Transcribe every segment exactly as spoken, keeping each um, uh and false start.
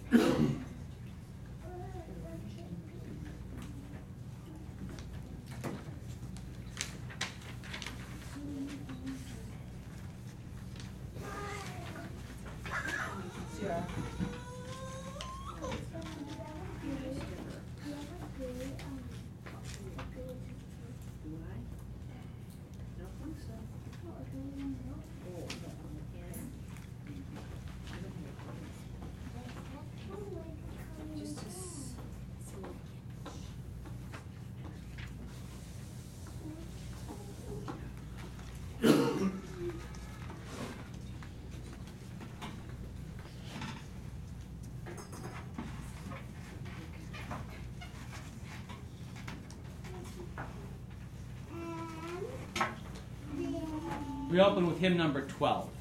We open with hymn number twelve.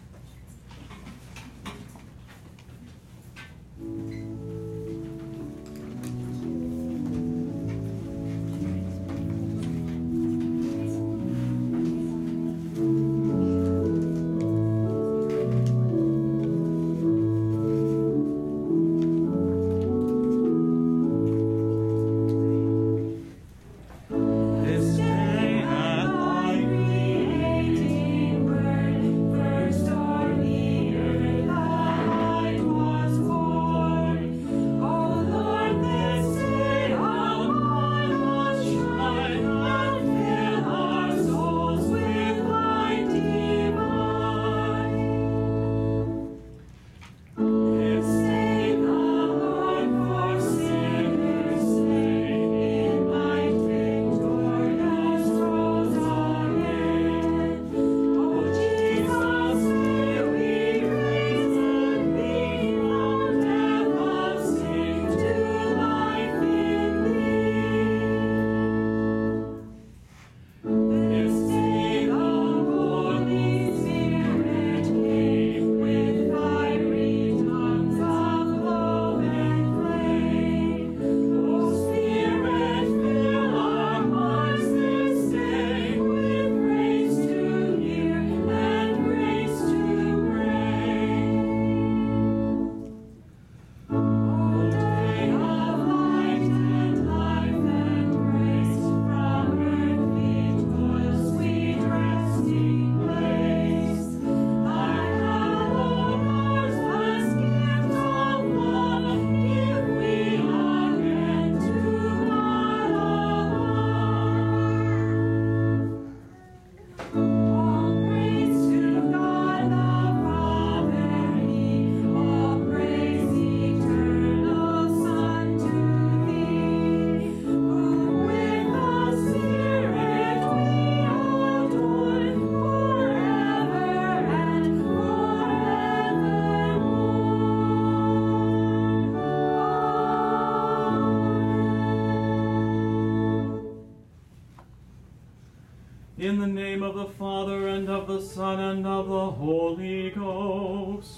In the name of the Father, and of the Son, and of the Holy Ghost.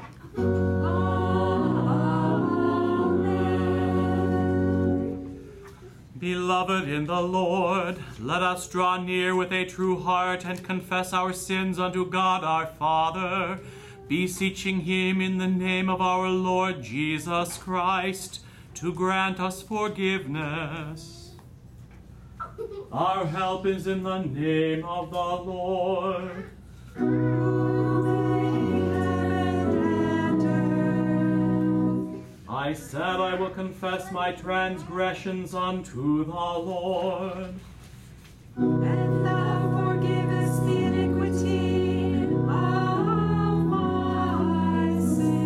Amen. Beloved in the Lord, let us draw near with a true heart and confess our sins unto God our Father, beseeching him in the name of our Lord Jesus Christ to grant us forgiveness. Our help is in the name of the Lord. I said, I will confess my transgressions unto the Lord. And thou forgivest the iniquity of my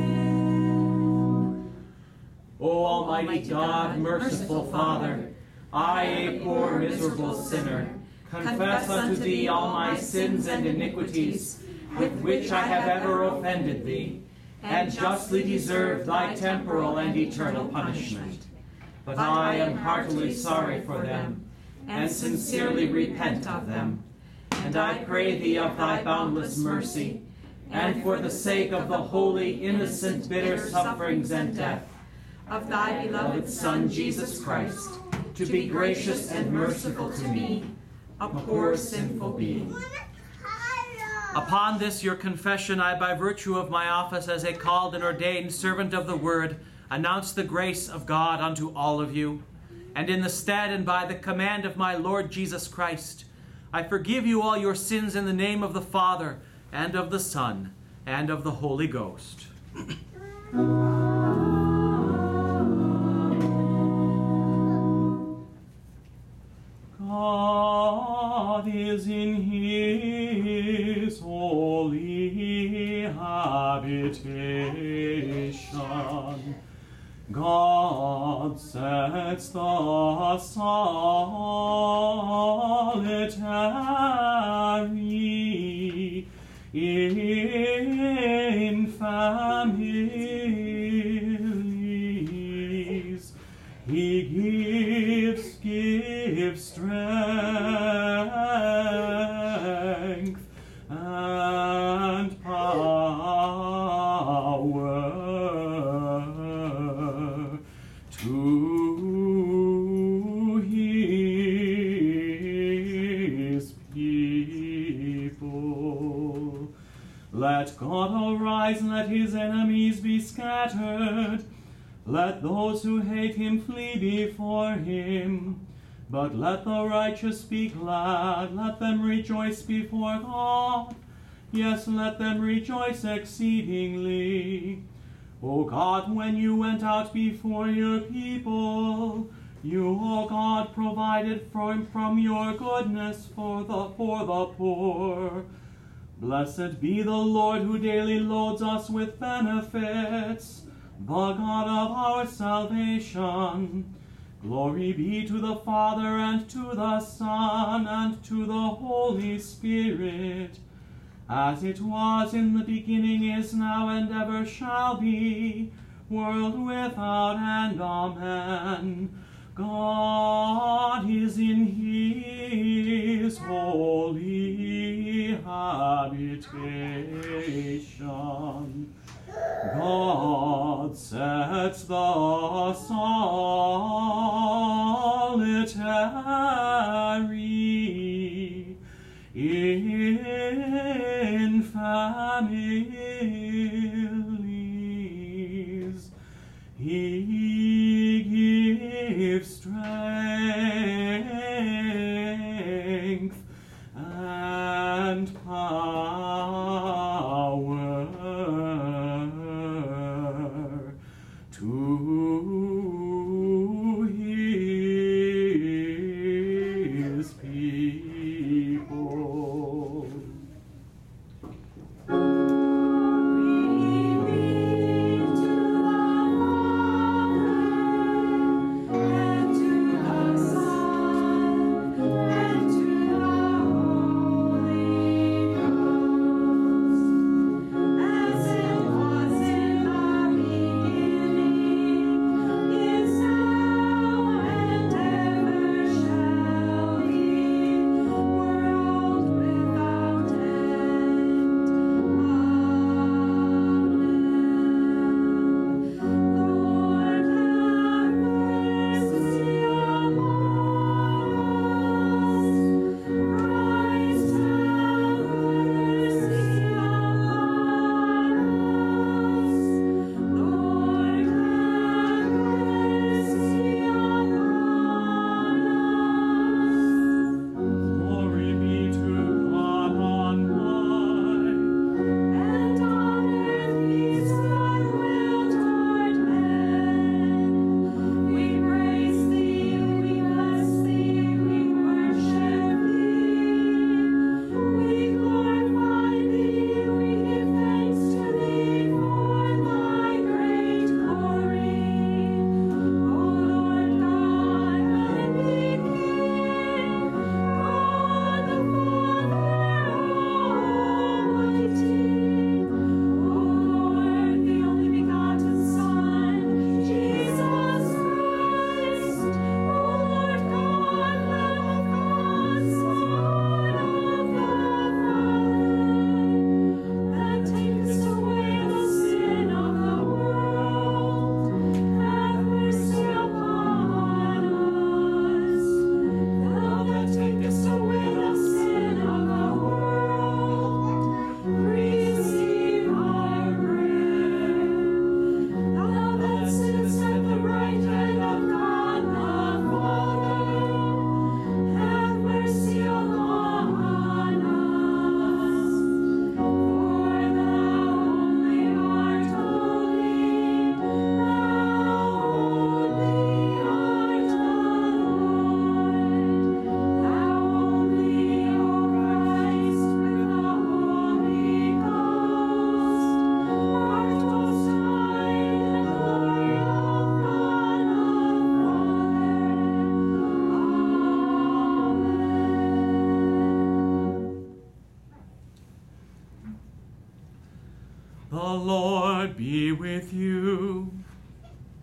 sin. O Almighty God, merciful Father, I, a poor miserable sinner, confess unto thee all my sins and iniquities, with which I have ever offended thee, and justly deserve thy temporal and eternal punishment. But I am heartily sorry for them, and sincerely repent of them. And I pray thee of thy boundless mercy, and for the sake of the holy, innocent, bitter sufferings and death of thy beloved Son, Jesus Christ, to be gracious and merciful to me, a poor sinful being. Upon this your confession, I, by virtue of my office as a called and ordained servant of the word, announce the grace of God unto all of you. And in the stead and by the command of my Lord Jesus Christ, I forgive you all your sins in the name of the Father, and of the Son, and of the Holy Ghost. God is in his holy habitation. God sets the solitary in families. He gives, gives strength and power to his people. Let God arise, let his enemies be scattered. Let those who hate him flee before him. But let the righteous be glad, let them rejoice before God. Yes, let them rejoice exceedingly. O God, when you went out before your people, you, O God, provided from, from your goodness for the, for the poor. Blessed be the Lord who daily loads us with benefits, the God of our salvation. Glory be to the Father, and to the Son, and to the Holy Spirit, as it was in the beginning, is now, and ever shall be, world without end. Amen. God is in his holy habitation. God sets the solitary in families. He gives strength and power to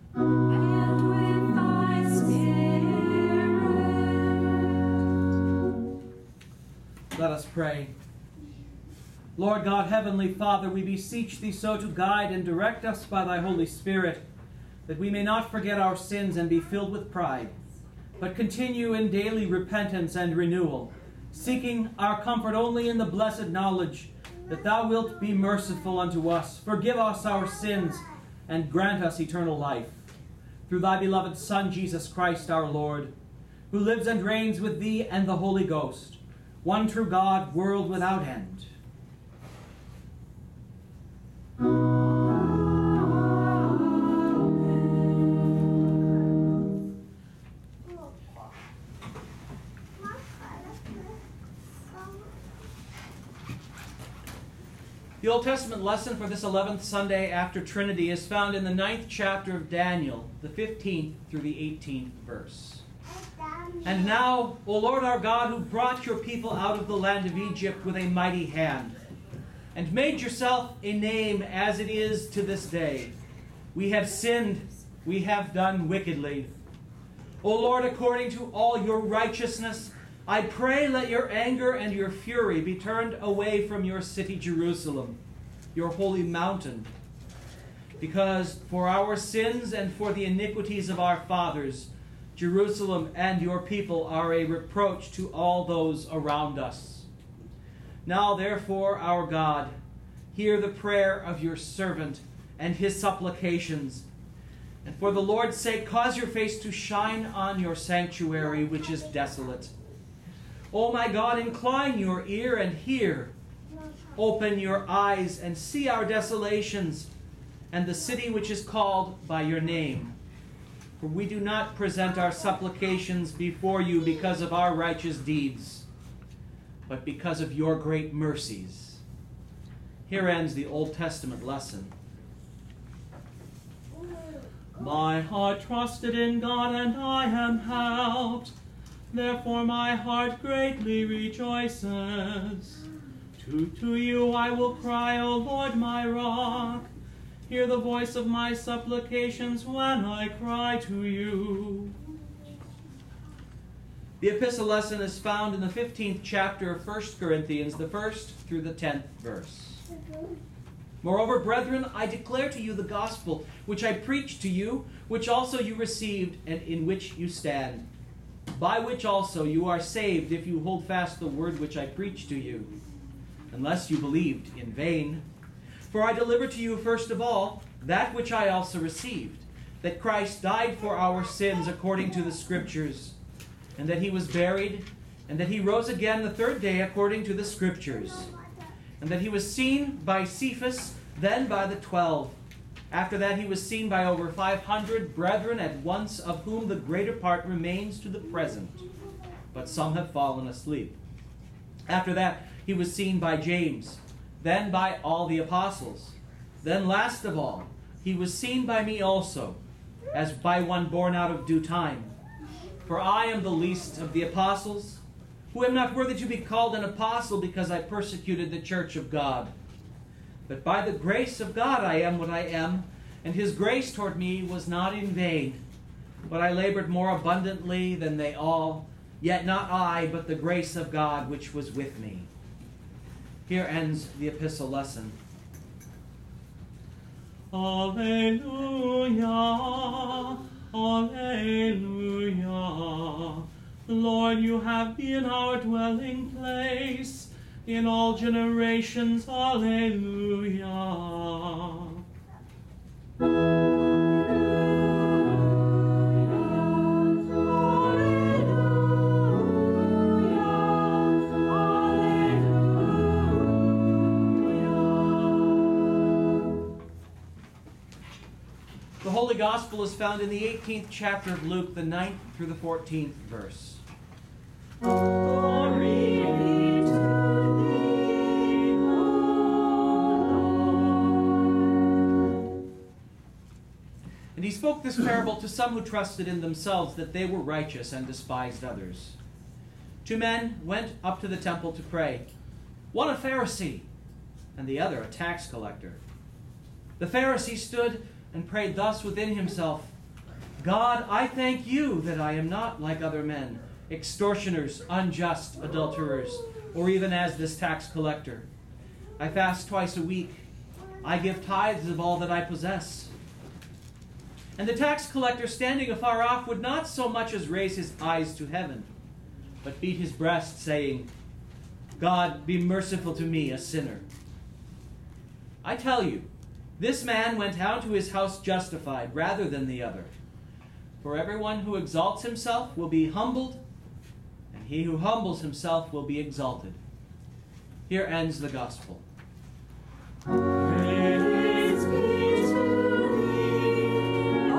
and with thy Spirit. Let us pray. Lord God, Heavenly Father, we beseech thee so to guide and direct us by thy Holy Spirit, that we may not forget our sins and be filled with pride, but continue in daily repentance and renewal, seeking our comfort only in the blessed knowledge that thou wilt be merciful unto us, forgive us our sins, and grant us eternal life. Through thy beloved Son, Jesus Christ our Lord, who lives and reigns with thee and the Holy Ghost, one true God, world without end. The Old Testament lesson for this eleventh Sunday after Trinity is found in the ninth chapter of Daniel, the fifteenth through the eighteenth verse. And now, O Lord our God, who brought your people out of the land of Egypt with a mighty hand, and made yourself a name as it is to this day, we have sinned, we have done wickedly. O Lord, according to all your righteousness, I pray let your anger and your fury be turned away from your city Jerusalem, your holy mountain. Because for our sins and for the iniquities of our fathers, Jerusalem and your people are a reproach to all those around us. Now therefore, our God, hear the prayer of your servant and his supplications, and for the Lord's sake cause your face to shine on your sanctuary, which is desolate. O my God, incline your ear and hear. Open your eyes and see our desolations and the city which is called by your name. For we do not present our supplications before you because of our righteous deeds, but because of your great mercies. Here ends the Old Testament lesson. My heart trusted in God, and I am helped. Therefore my heart greatly rejoices. To, to you I will cry, O Lord my rock. Hear the voice of my supplications when I cry to you. The epistle lesson is found in the fifteenth chapter of First Corinthians, the first through the tenth verse. Moreover, brethren, I declare to you the gospel which I preached to you, which also you received, and in which you stand, by which also you are saved, if you hold fast the word which I preached to you, unless you believed in vain. For I delivered to you first of all that which I also received, that Christ died for our sins according to the Scriptures, and that he was buried, and that he rose again the third day according to the Scriptures, and that he was seen by Cephas, then by the twelve. After that he was seen by over five hundred brethren at once, of whom the greater part remains to the present, but some have fallen asleep. After that he was seen by James, then by all the apostles. Then last of all he was seen by me also, as by one born out of due time. For I am the least of the apostles, who am not worthy to be called an apostle, because I persecuted the church of God. But by the grace of God I am what I am, and his grace toward me was not in vain. But I labored more abundantly than they all, yet not I, but the grace of God which was with me. Here ends the epistle lesson. Alleluia, alleluia. Lord, you have been our dwelling place in all generations. Alleluia. The Holy Gospel is found in the eighteenth chapter of Luke, the ninth through the fourteenth verse. Glory be to thee, O Lord. And he spoke this parable to some who trusted in themselves that they were righteous and despised others. Two men went up to the temple to pray, one a Pharisee and the other a tax collector. The Pharisee stood and prayed thus within himself, God, I thank you that I am not like other men, extortioners, unjust, adulterers, or even as this tax collector. I fast twice a week. I give tithes of all that I possess. And the tax collector, standing afar off, would not so much as raise his eyes to heaven, but beat his breast, saying, God, be merciful to me, a sinner. I tell you, this man went out to his house justified rather than the other. For everyone who exalts himself will be humbled, and he who humbles himself will be exalted. Here ends the gospel. Praise be to thee,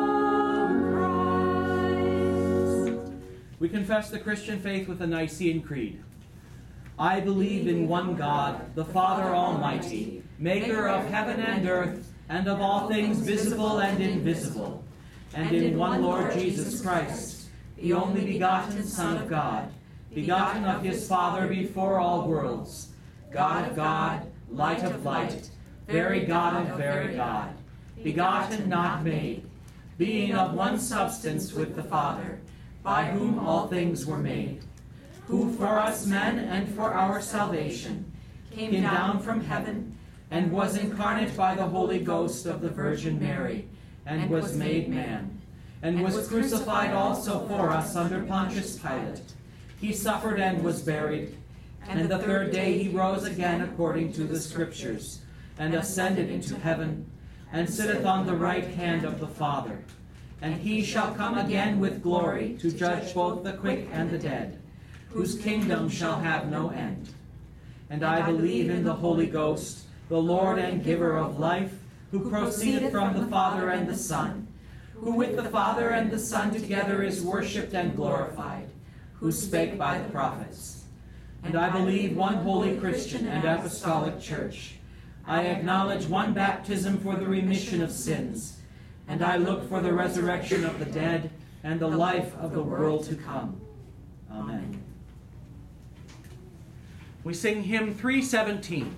O Christ. We confess the Christian faith with the Nicene Creed. I believe in one God, the Father Almighty, maker of heaven and earth, and of all things visible and invisible, and in one Lord Jesus Christ, the only begotten Son of God, begotten of his Father before all worlds, God of God, light of light, very God of very God, begotten, not made, being of one substance with the Father, by whom all things were made, who for us men and for our salvation came down from heaven, and was incarnate by the Holy Ghost of the Virgin Mary, and was made man, and was crucified also for us under Pontius Pilate. He suffered and was buried, and the third day he rose again according to the Scriptures, and ascended into heaven, and sitteth on the right hand of the Father. And he shall come again with glory to judge both the quick and the dead, whose kingdom shall have no end. And I believe in the Holy Ghost, the Lord and giver of life, who proceedeth from the Father and the Son, who with the Father and the Son together is worshipped and glorified, who spake by the prophets. And I believe one holy Christian and apostolic church. I acknowledge one baptism for the remission of sins, and I look for the resurrection of the dead and the life of the world to come. Amen. We sing hymn three seventeen.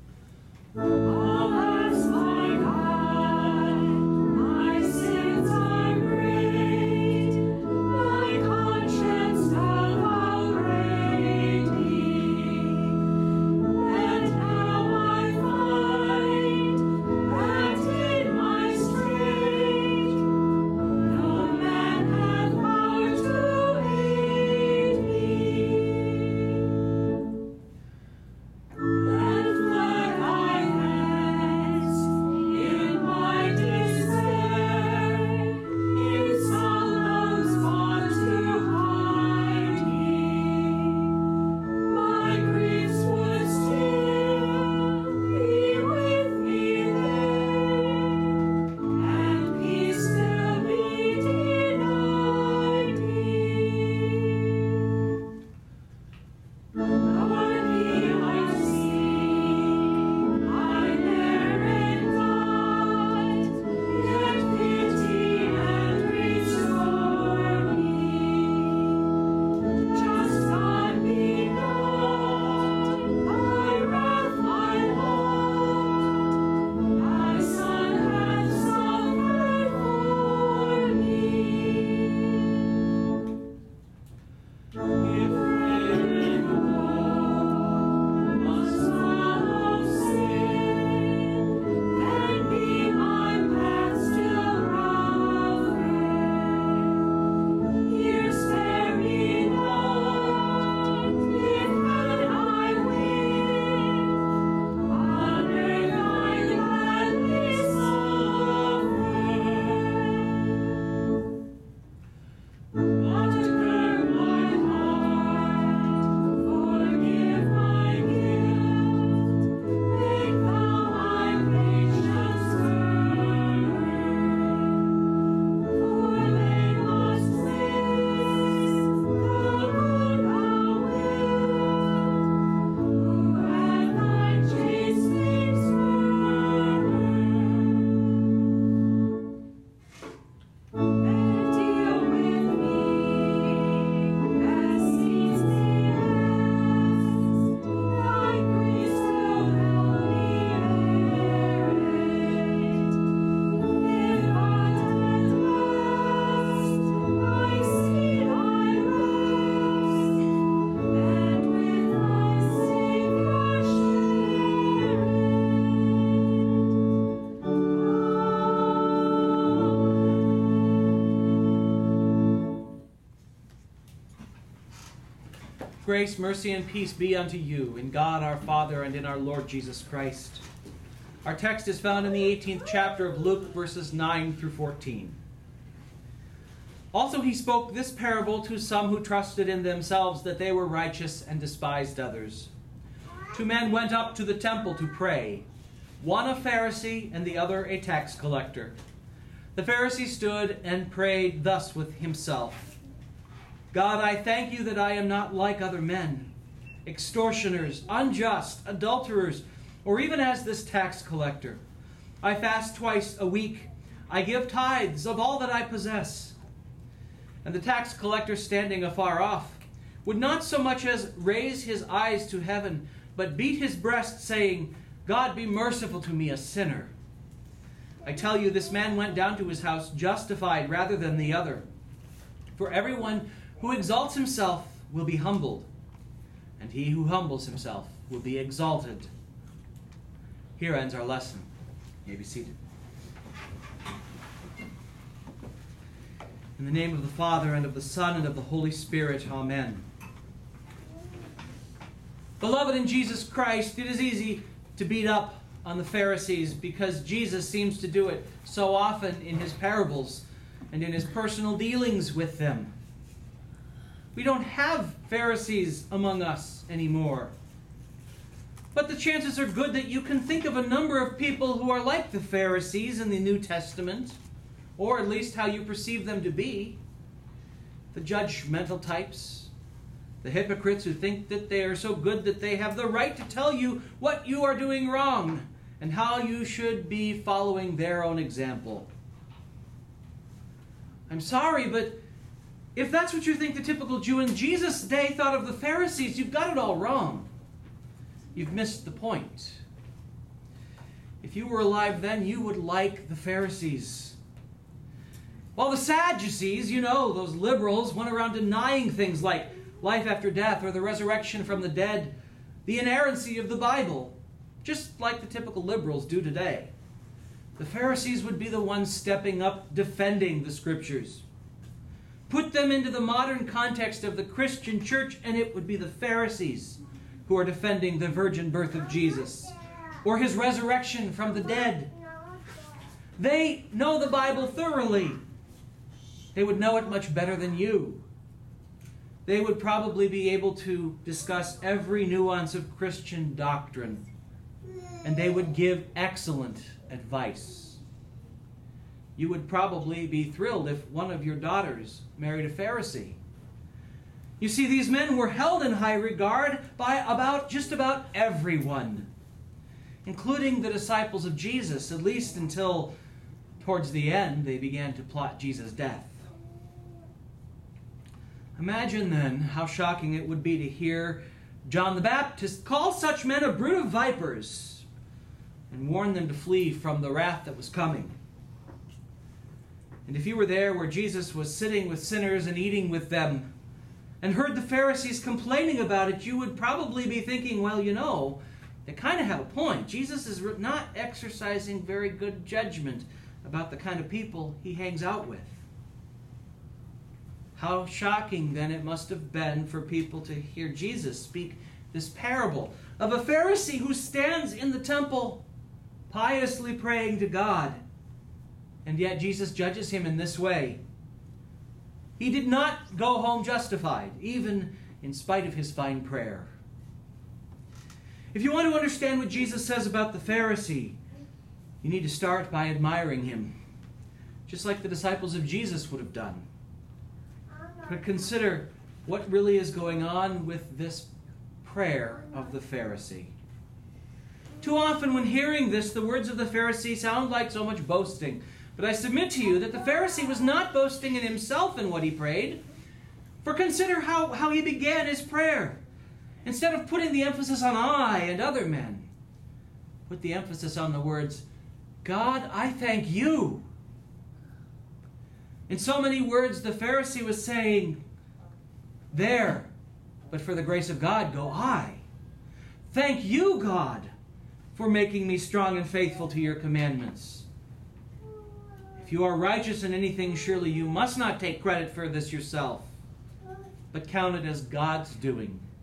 Alas, my God, my sins Grace, mercy, and peace be unto you, in God our Father and in our Lord Jesus Christ. Our text is found in the eighteenth chapter of Luke, verses nine through fourteen. Also he spoke this parable to some who trusted in themselves that they were righteous and despised others. Two men went up to the temple to pray, one a Pharisee and the other a tax collector. The Pharisee stood and prayed thus with himself: God, I thank you that I am not like other men, extortioners, unjust, adulterers, or even as this tax collector. I fast twice a week. I give tithes of all that I possess. And the tax collector, standing afar off, would not so much as raise his eyes to heaven, but beat his breast, saying, God, be merciful to me, a sinner. I tell you, this man went down to his house justified rather than the other. For everyone who exalts himself will be humbled, and he who humbles himself will be exalted. Here ends our lesson. You may be seated. In the name of the Father, and of the Son, and of the Holy Spirit, amen. Beloved in Jesus Christ, it is easy to beat up on the Pharisees because Jesus seems to do it so often in his parables and in his personal dealings with them. We don't have Pharisees among us anymore. But the chances are good that you can think of a number of people who are like the Pharisees in the New Testament, or at least how you perceive them to be. The judgmental types, the hypocrites who think that they are so good that they have the right to tell you what you are doing wrong and how you should be following their own example. I'm sorry, but if that's what you think the typical Jew in Jesus' day thought of the Pharisees, you've got it all wrong. You've missed the point. If you were alive then, you would like the Pharisees. While the Sadducees, you know, those liberals, went around denying things like life after death or the resurrection from the dead, the inerrancy of the Bible, just like the typical liberals do today. The Pharisees would be the ones stepping up, defending the Scriptures. Put them into the modern context of the Christian church, and it would be the Pharisees who are defending the virgin birth of Jesus or his resurrection from the dead. They know the Bible thoroughly. They would know it much better than you. They would probably be able to discuss every nuance of Christian doctrine, and they would give excellent advice. You would probably be thrilled if one of your daughters married a Pharisee. You see, these men were held in high regard by about just about everyone, including the disciples of Jesus, at least until towards the end they began to plot Jesus' death. Imagine then how shocking it would be to hear John the Baptist call such men a brood of vipers and warn them to flee from the wrath that was coming. And if you were there where Jesus was sitting with sinners and eating with them and heard the Pharisees complaining about it, you would probably be thinking, well, you know, they kind of have a point. Jesus is not exercising very good judgment about the kind of people he hangs out with. How shocking then it must have been for people to hear Jesus speak this parable of a Pharisee who stands in the temple piously praying to God, and yet Jesus judges him in this way. He did not go home justified, even in spite of his fine prayer. If you want to understand what Jesus says about the Pharisee, you need to start by admiring him, just like the disciples of Jesus would have done. But consider what really is going on with this prayer of the Pharisee. Too often when hearing this, the words of the Pharisee sound like so much boasting. But I submit to you that the Pharisee was not boasting in himself in what he prayed. For consider how, how he began his prayer. Instead of putting the emphasis on I and other men, put the emphasis on the words, God, I thank you. In so many words, the Pharisee was saying, there, but for the grace of God go I. Thank you, God, for making me strong and faithful to your commandments. If you are righteous in anything, surely you must not take credit for this yourself, but count it as God's doing.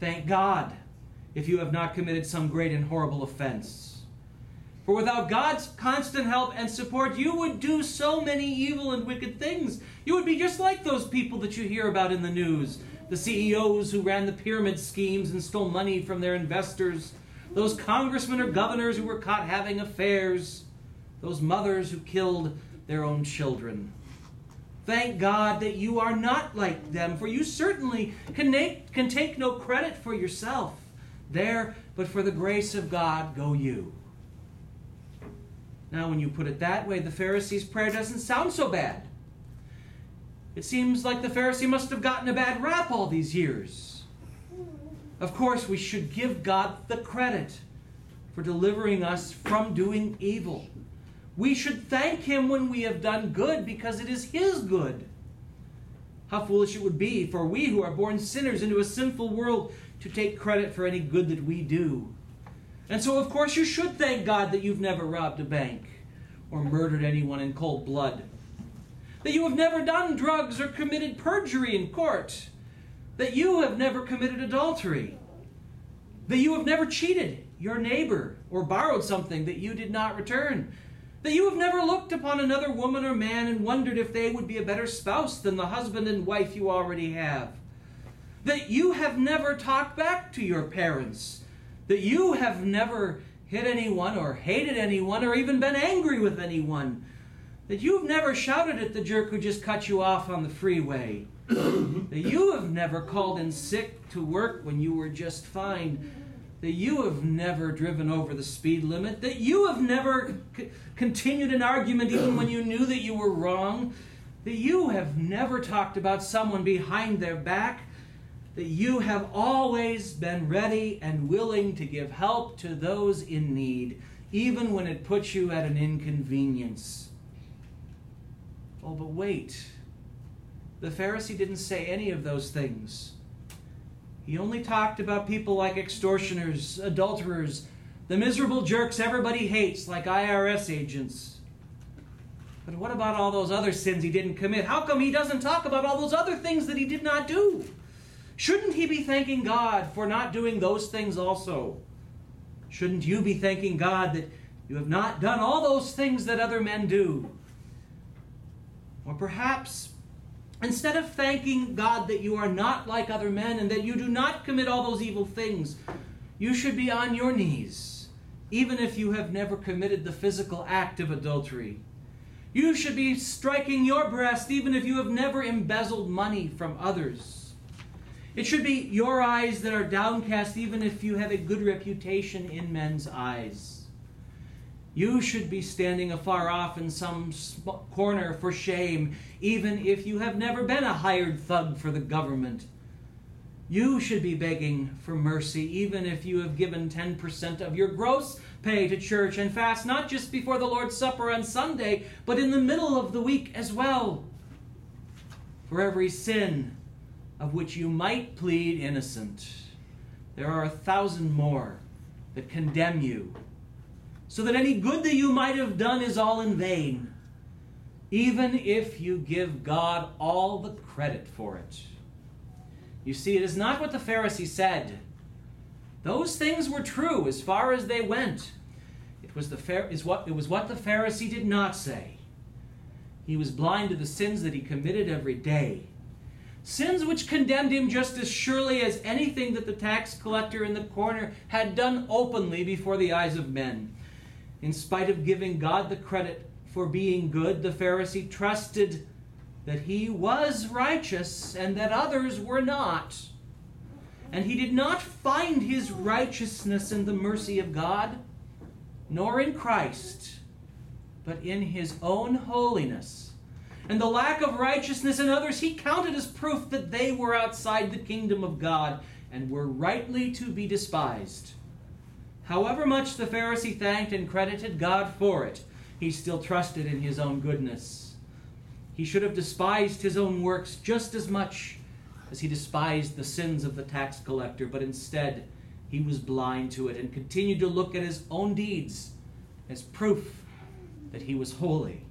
Thank God if you have not committed some great and horrible offense. For without God's constant help and support, you would do so many evil and wicked things. You would be just like those people that you hear about in the news, the C E Os who ran the pyramid schemes and stole money from their investors, those congressmen or governors who were caught having affairs, those mothers who killed their own children. Thank God that you are not like them, for you certainly can, make, can take no credit for yourself there, but for the grace of God go you. Now, when you put it that way, the Pharisee's prayer doesn't sound so bad. It seems like the Pharisee must have gotten a bad rap all these years. Of course, we should give God the credit for delivering us from doing evil. We should thank Him when we have done good, because it is His good. How foolish it would be for we who are born sinners into a sinful world to take credit for any good that we do. And so, of course, you should thank God that you've never robbed a bank or murdered anyone in cold blood, that you have never done drugs or committed perjury in court, that you have never committed adultery, that you have never cheated your neighbor or borrowed something that you did not return, that you have never looked upon another woman or man and wondered if they would be a better spouse than the husband and wife you already have, that you have never talked back to your parents, that you have never hit anyone or hated anyone or even been angry with anyone, that you've never shouted at the jerk who just cut you off on the freeway, that you have never called in sick to work when you were just fine, that you have never driven over the speed limit, that you have never c- continued an argument even when you knew that you were wrong, that you have never talked about someone behind their back, that you have always been ready and willing to give help to those in need, even when it puts you at an inconvenience. Oh, but wait. The Pharisee didn't say any of those things. He only talked about people like extortioners, adulterers, the miserable jerks everybody hates, like I R S agents. But what about all those other sins he didn't commit? How come he doesn't talk about all those other things that he did not do? Shouldn't he be thanking God for not doing those things also? Shouldn't you be thanking God that you have not done all those things that other men do? Or perhaps, instead of thanking God that you are not like other men and that you do not commit all those evil things, you should be on your knees, even if you have never committed the physical act of adultery. You should be striking your breast, even if you have never embezzled money from others. It should be your eyes that are downcast, even if you have a good reputation in men's eyes. You should be standing afar off in some corner for shame, even if you have never been a hired thug for the government. You should be begging for mercy, even if you have given ten percent of your gross pay to church and fast, not just before the Lord's Supper on Sunday, but in the middle of the week as well. For every sin of which you might plead innocent, there are a thousand more that condemn you, so that any good that you might have done is all in vain, even if you give God all the credit for it. You see, it is not what the Pharisee said. Those things were true as far as they went. It was, the, is what, it was what the Pharisee did not say. He was blind to the sins that he committed every day. Sins which condemned him just as surely as anything that the tax collector in the corner had done openly before the eyes of men. In spite of giving God the credit for being good, the Pharisee trusted that he was righteous and that others were not. And he did not find his righteousness in the mercy of God, nor in Christ, but in his own holiness. And the lack of righteousness in others he counted as proof that they were outside the kingdom of God and were rightly to be despised. However much the Pharisee thanked and credited God for it, he still trusted in his own goodness. He should have despised his own works just as much as he despised the sins of the tax collector, but instead he was blind to it and continued to look at his own deeds as proof that he was holy.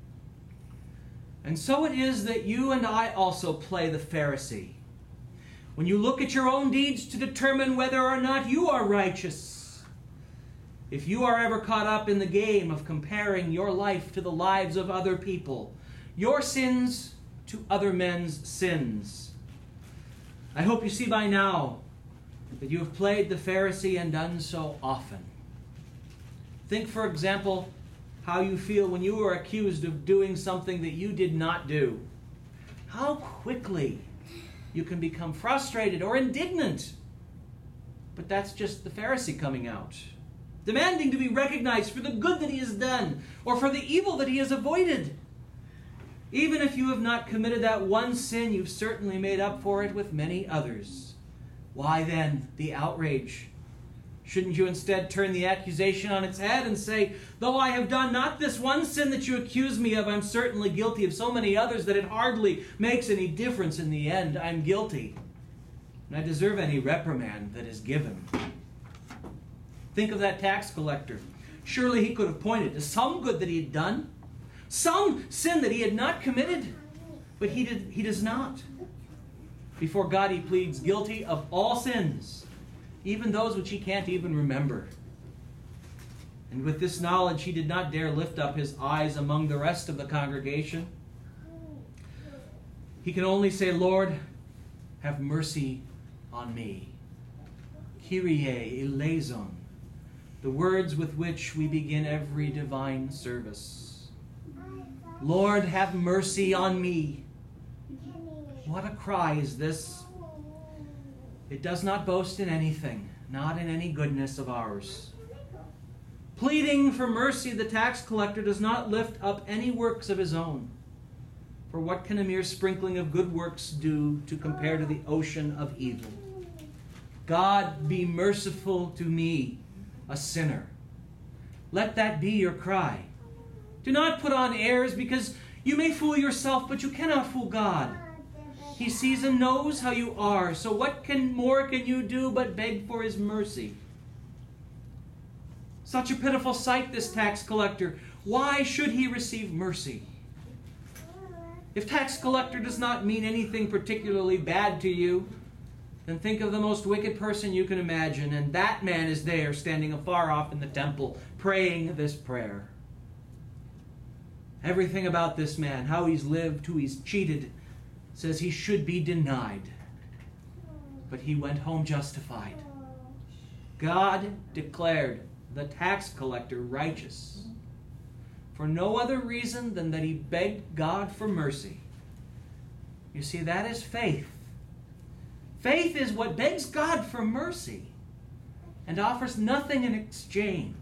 And so it is that you and I also play the Pharisee. when you look at your own deeds to determine whether or not you are righteous, if you are ever caught up in the game of comparing your life to the lives of other people, your sins to other men's sins, I hope you see by now that you have played the Pharisee and done so often. Think, for example, how you feel when you are accused of doing something that you did not do. How quickly you can become frustrated or indignant. But that's just the Pharisee coming out, demanding to be recognized for the good that he has done or for the evil that he has avoided. Even if you have not committed that one sin, you've certainly made up for it with many others. Why then the outrage? Shouldn't you instead turn the accusation on its head and say, though I have done not this one sin that you accuse me of, I'm certainly guilty of so many others that it hardly makes any difference in the end. I'm guilty, and I deserve any reprimand that is given. Think of that tax collector. Surely he could have pointed to some good that he had done, some sin that he had not committed, but he did, he does not. Before God he pleads guilty of all sins, even those which he can't even remember. And with this knowledge, he did not dare lift up his eyes among the rest of the congregation. He can only say, Lord, have mercy on me. Kyrie eleison, the words with which we begin every divine service. Lord, have mercy on me. What a cry is this! It does not boast in anything, not in any goodness of ours. Pleading for mercy, the tax collector does not lift up any works of his own. For what can a mere sprinkling of good works do to compare to the ocean of evil? God, be merciful to me, a sinner. Let that be your cry. Do not put on airs, because you may fool yourself, but you cannot fool God. He sees and knows how you are, so what can more can you do but beg for his mercy? Such a pitiful sight, this tax collector. Why should he receive mercy? If tax collector does not mean anything particularly bad to you, then think of the most wicked person you can imagine, and that man is there standing afar off in the temple, praying this prayer. Everything about this man, how he's lived, who he's cheated, says he should be denied. But he went home justified. God declared the tax collector righteous for no other reason than that he begged God for mercy. You see, that is faith. Faith is what begs God for mercy and offers nothing in exchange.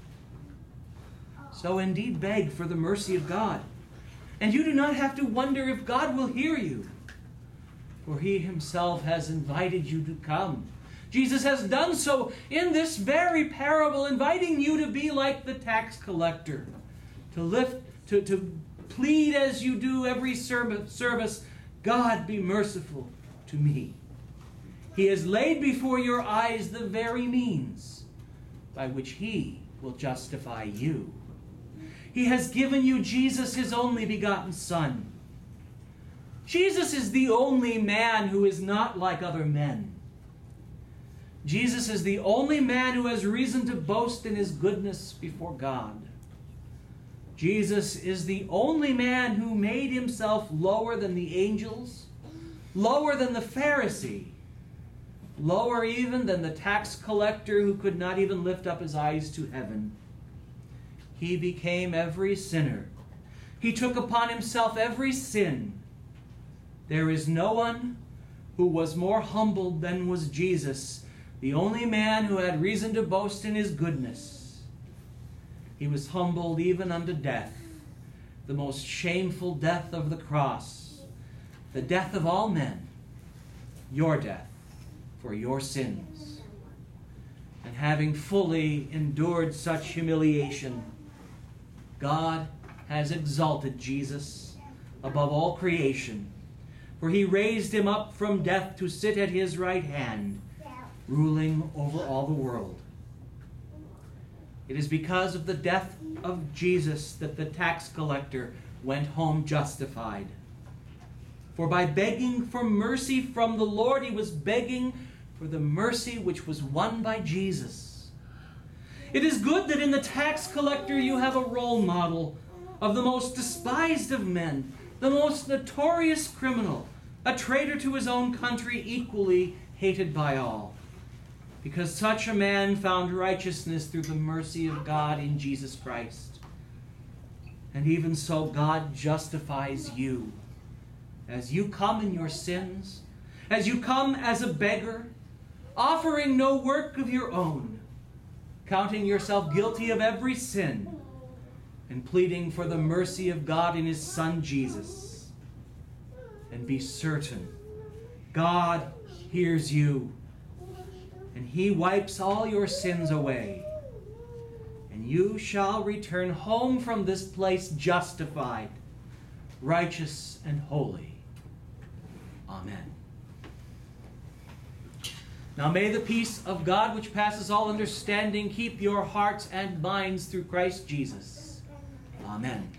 So indeed beg for the mercy of God. And you do not have to wonder if God will hear you, for he himself has invited you to come. Jesus has done so in this very parable, inviting you to be like the tax collector, to lift, to, to plead as you do every service, God, be merciful to me. He has laid before your eyes the very means by which he will justify you. He has given you Jesus, his only begotten Son. Jesus is the only man who is not like other men. Jesus is the only man who has reason to boast in his goodness before God. Jesus is the only man who made himself lower than the angels, lower than the Pharisee, lower even than the tax collector who could not even lift up his eyes to heaven. He became every sinner. He took upon himself every sin. There is no one who was more humbled than was Jesus, the only man who had reason to boast in his goodness. He was humbled even unto death, the most shameful death of the cross, the death of all men, your death for your sins. And having fully endured such humiliation, God has exalted Jesus above all creation, for he raised him up from death to sit at his right hand, ruling over all the world. It is because of the death of Jesus that the tax collector went home justified. For by begging for mercy from the Lord, he was begging for the mercy which was won by Jesus. It is good that in the tax collector you have a role model of the most despised of men, the most notorious criminal, a traitor to his own country, equally hated by all. Because such a man found righteousness through the mercy of God in Jesus Christ. And even so, God justifies you. As you come in your sins, as you come as a beggar, offering no work of your own, counting yourself guilty of every sin, and pleading for the mercy of God in his Son Jesus. And be certain, God hears you, and he wipes all your sins away. And you shall return home from this place justified, righteous, and holy. Amen. Now may the peace of God, which passes all understanding, keep your hearts and minds through Christ Jesus. Amen.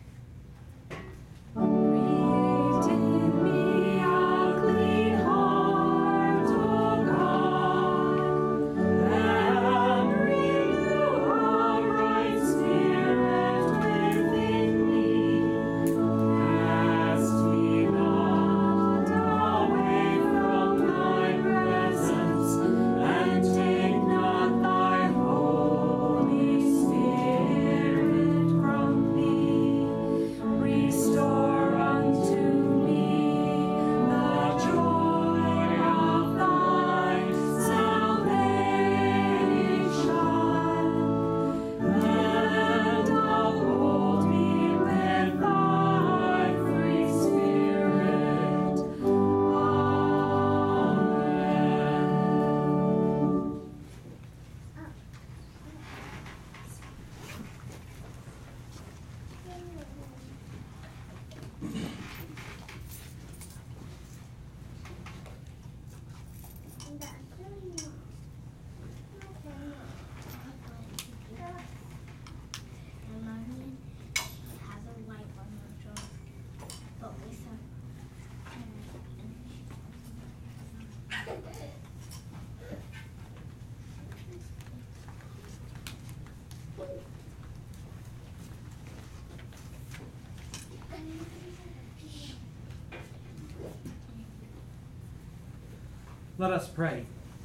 Let us pray.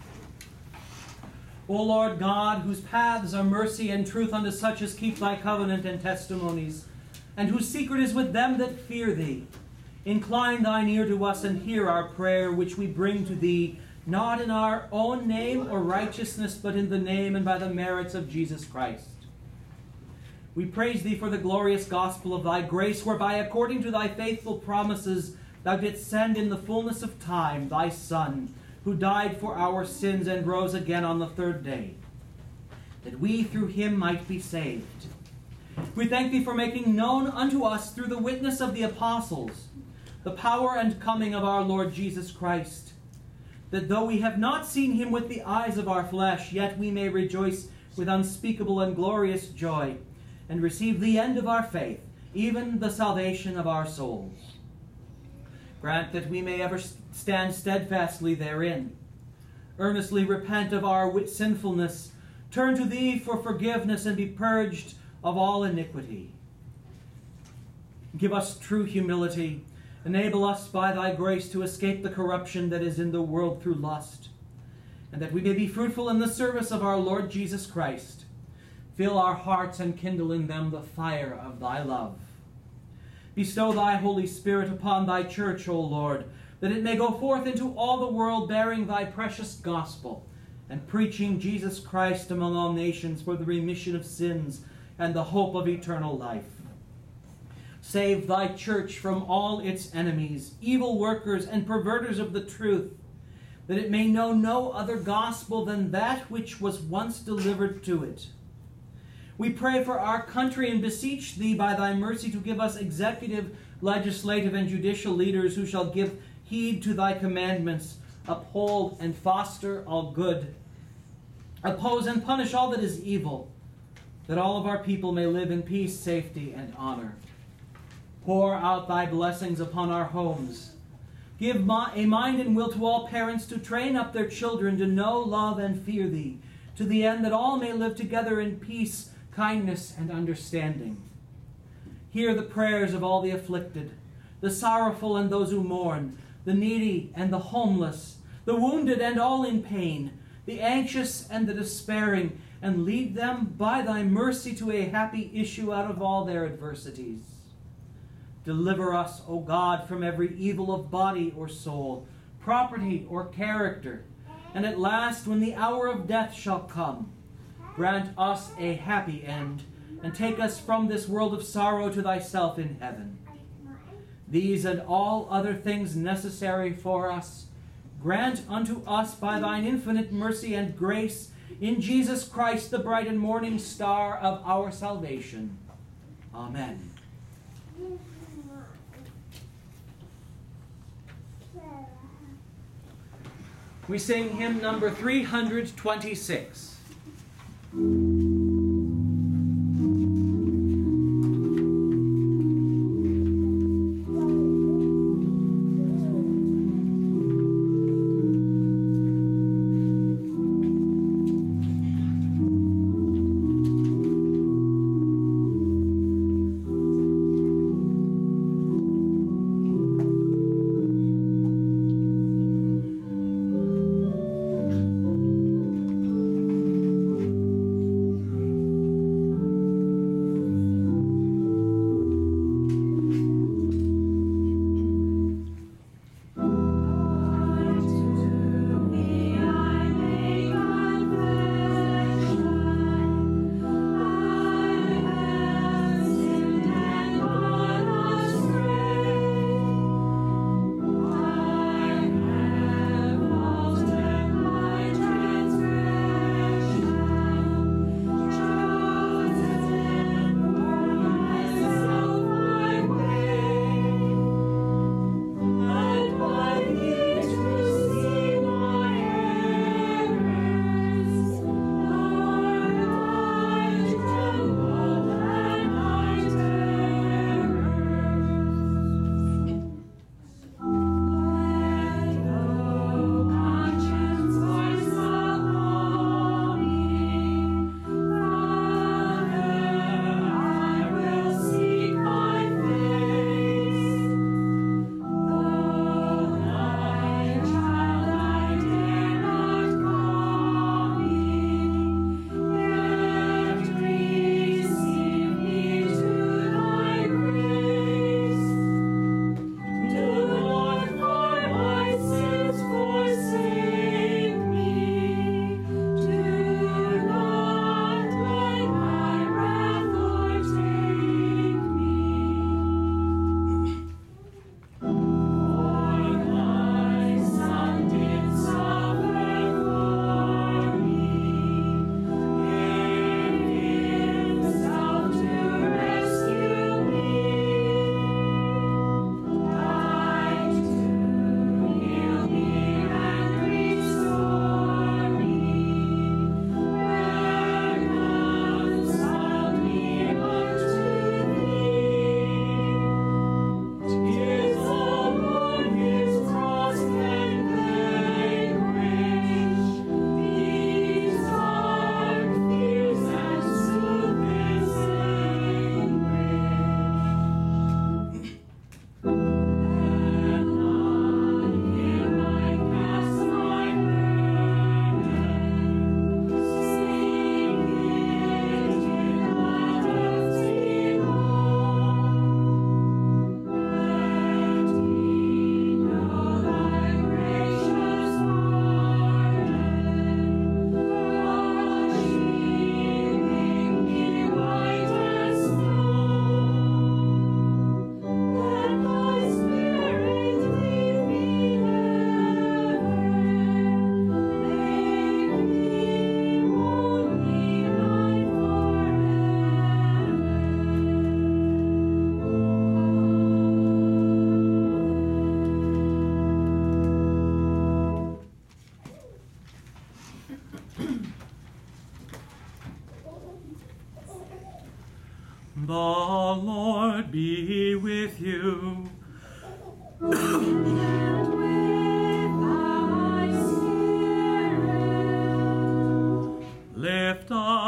O Lord God, whose paths are mercy and truth unto such as keep thy covenant and testimonies, and whose secret is with them that fear thee, incline thine ear to us and hear our prayer, which we bring to thee, not in our own name or righteousness, but in the name and by the merits of Jesus Christ. We praise thee for the glorious gospel of thy grace, whereby according to thy faithful promises thou didst send in the fullness of time thy Son, who died for our sins and rose again on the third day, that we through him might be saved. We thank thee for making known unto us through the witness of the apostles the power and coming of our Lord Jesus Christ, that though we have not seen him with the eyes of our flesh, yet we may rejoice with unspeakable and glorious joy, and receive the end of our faith, even the salvation of our souls. Grant that we may ever stand steadfastly therein, earnestly repent of our sinfulness, turn to thee for forgiveness, and be purged of all iniquity. Give us true humility. Enable us by thy grace to escape the corruption that is in the world through lust, and that we may be fruitful in the service of our Lord Jesus Christ. Fill our hearts and kindle in them the fire of thy love. Bestow thy Holy Spirit upon thy church, O Lord, that it may go forth into all the world bearing thy precious gospel, and preaching Jesus Christ among all nations for the remission of sins and the hope of eternal life. Save thy church from all its enemies, evil workers and perverters of the truth, that it may know no other gospel than that which was once delivered to it. We pray for our country and beseech thee by thy mercy to give us executive, legislative, and judicial leaders who shall give heed to thy commandments, uphold and foster all good, oppose and punish all that is evil, that all of our people may live in peace, safety, and honor. Pour out thy blessings upon our homes, Give a mind and will to all parents to train up their children to know, love, and fear thee, to the end that all may live together in peace, kindness, and understanding. Hear the prayers of all the afflicted, the sorrowful and those who mourn, the needy and the homeless, the wounded and all in pain, the anxious and the despairing, and lead them by thy mercy to a happy issue out of all their adversities. Deliver us, O God, from every evil of body or soul, property or character, and at last, when the hour of death shall come, grant us a happy end, and take us from this world of sorrow to thyself in heaven. These and all other things necessary for us, grant unto us by thine infinite mercy and grace, in Jesus Christ, the bright and morning star of our salvation. Amen. We sing hymn number three hundred twenty-six.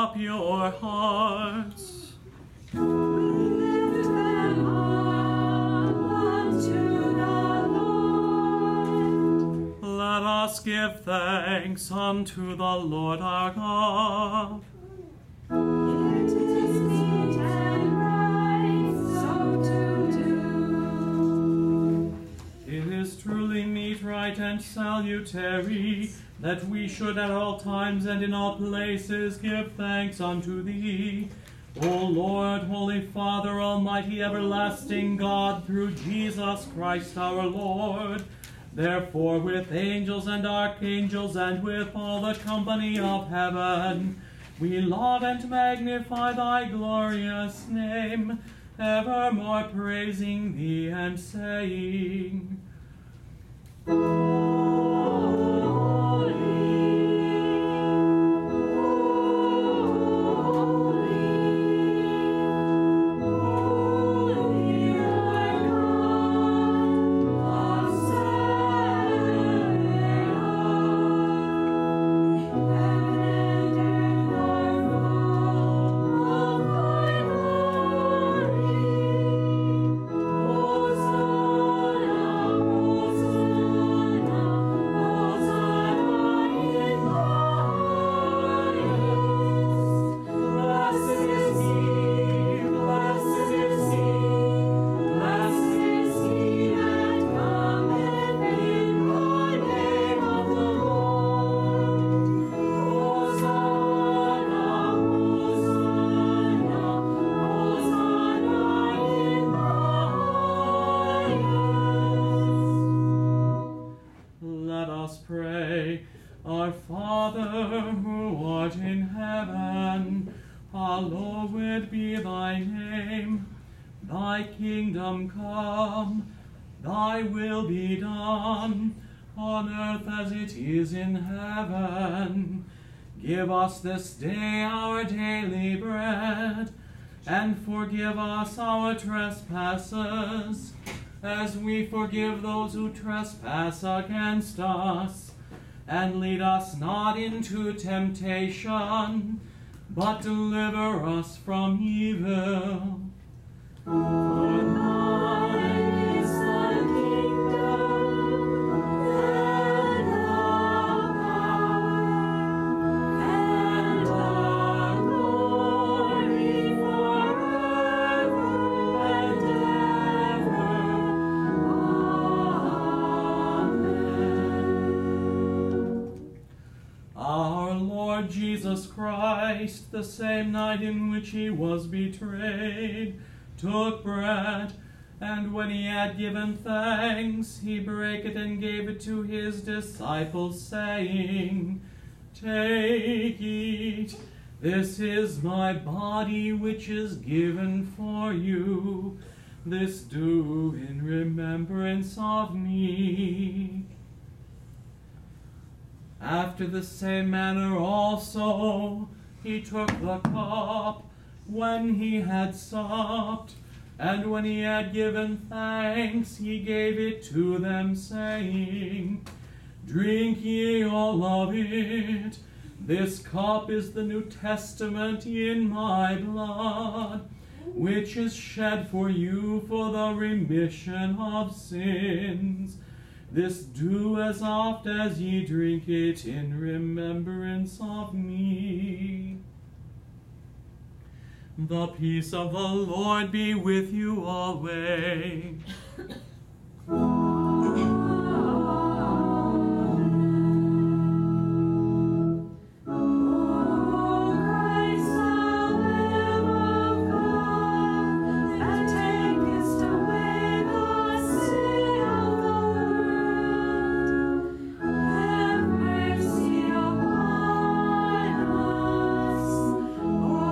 up your hearts. We lift them up unto the Lord. Let us give thanks unto the Lord our God. It is meet and right so to do. It is truly meet, right, and salutary that we should at all times and in all places give thanks unto thee, O Lord, Holy Father, Almighty, everlasting God, through Jesus Christ our Lord. Therefore, with angels and archangels and with all the company of heaven, we laud and magnify thy glorious name, evermore praising thee and saying, Let us pray. Our Father, who art in heaven, hallowed be thy name. Thy kingdom come, thy will be done, on earth as it is in heaven. Give us this day our daily bread, and forgive us our trespasses, as we forgive those who trespass against us. And lead us not into temptation, but deliver us from evil. For thine is the kingdom, and the power, and the glory forever and ever. Amen. Our Lord Jesus Christ, the same night in which he was betrayed, took bread, and when he had given thanks, he brake it and gave it to his disciples, saying, Take, eat, this is my body which is given for you. This do in remembrance of me. After the same manner also he took the cup, when he had supped, and when he had given thanks, he gave it to them, saying, Drink ye all of it. This cup is the New Testament in my blood, which is shed for you for the remission of sins. This do as oft as ye drink it in remembrance of me. The peace of the Lord be with you always.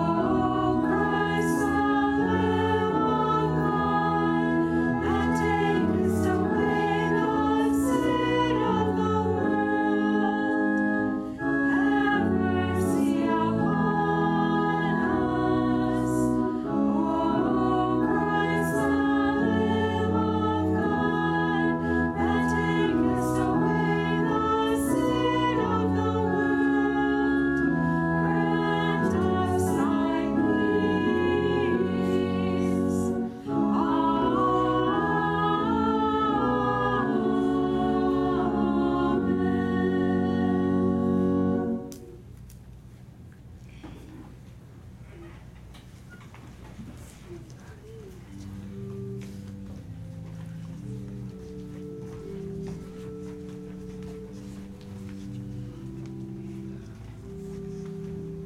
Take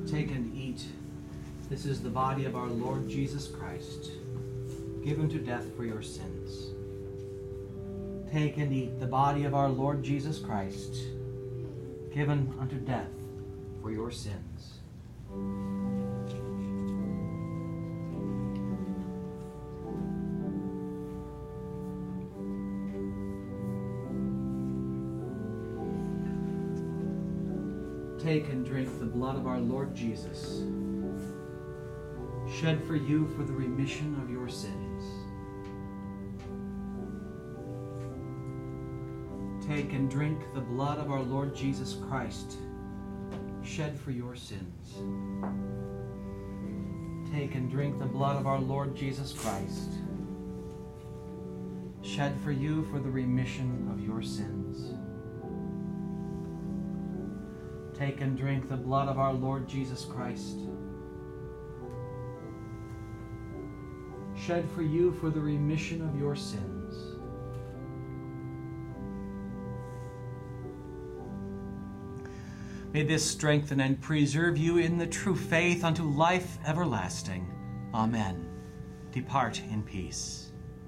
Take and eat. This is the body of our Lord Jesus Christ, given to death for your sins. Take and eat the body of our Lord Jesus Christ, given unto death for your sins. Take and drink the blood of our Lord Jesus, shed for you for the remission of your sins. Take and drink the blood of our Lord Jesus Christ, shed for your sins. Take and drink the blood of our Lord Jesus Christ, shed for you for the remission of your sins. Take and drink the blood of our Lord Jesus Christ, shed for you for the remission of your sins. May this strengthen and preserve you in the true faith unto life everlasting. Amen. Depart in peace.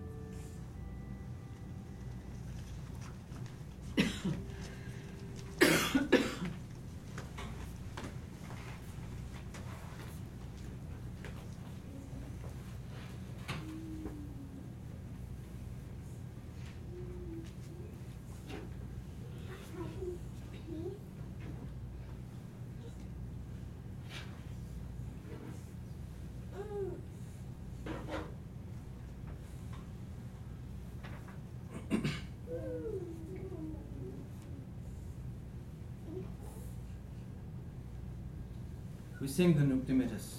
We sing the Nunc Dimittis.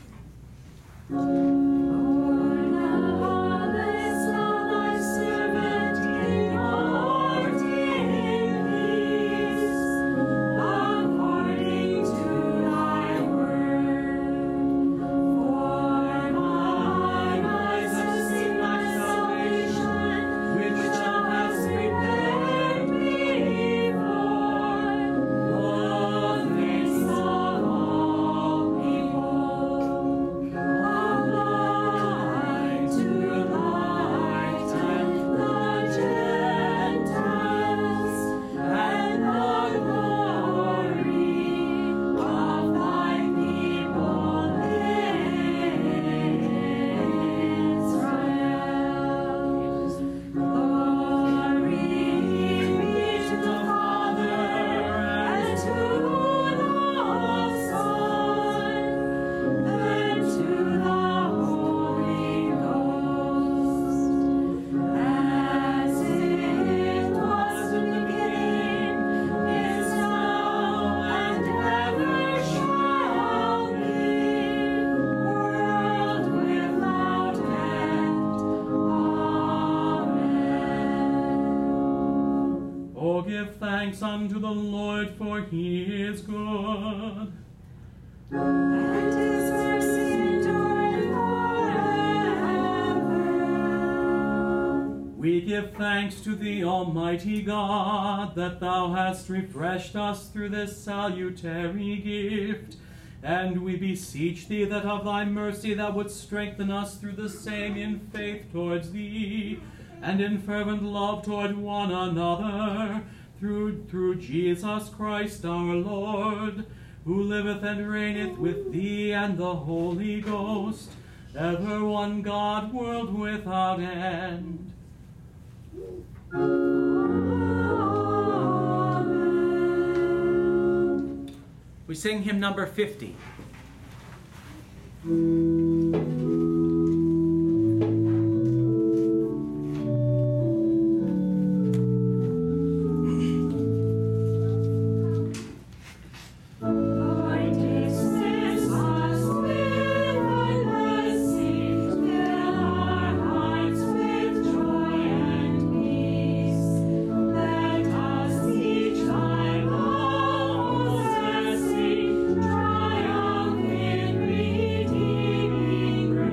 Give thanks unto the Lord, for he is good. And his mercy endureth forever. We give thanks to thee, Almighty God, that thou hast refreshed us through this salutary gift. And we beseech thee that of thy mercy thou wouldst strengthen us through the same in faith towards thee, and in fervent love toward one another, through, through Jesus Christ our Lord, who liveth and reigneth with thee and the Holy Ghost, ever one God, world without end. Amen. We sing hymn number fifty. Triumph in redeeming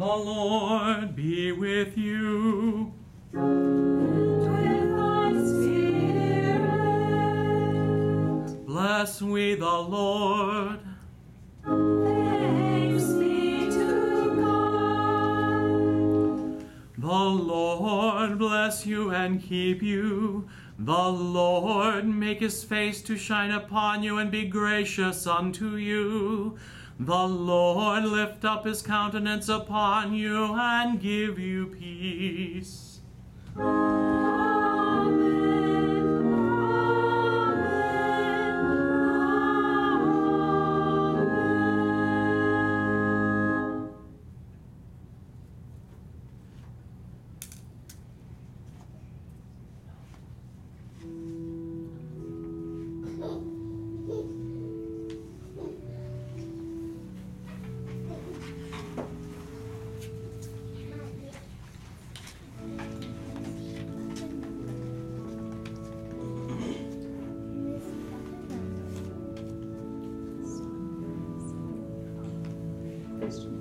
Lord be with you. And with thy spirit. Bless we the Lord. Thanks be to God. The Lord bless you and keep you. The Lord make his face to shine upon you and be gracious unto you. The Lord lift up his countenance upon you and give you peace. Amen. Amen. Question.